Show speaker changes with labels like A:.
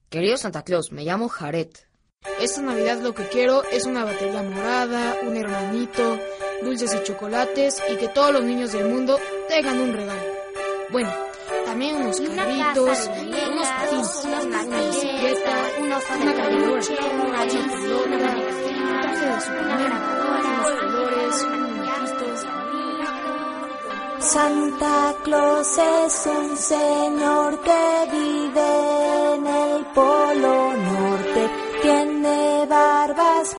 A: Querido Santa Claus, me llamo Jared.
B: Esta Navidad lo que quiero es una batería morada, un hermanito, dulces y chocolates y que todos los niños del mundo tengan un regalo. Bueno, también unos carritos, unos patines, una bicicleta, una cargadora, una pelota, un traje de Superman, unos colores, un muñequito.
C: Santa Claus es un señor que vive en el Polo Norte. Tiene barbas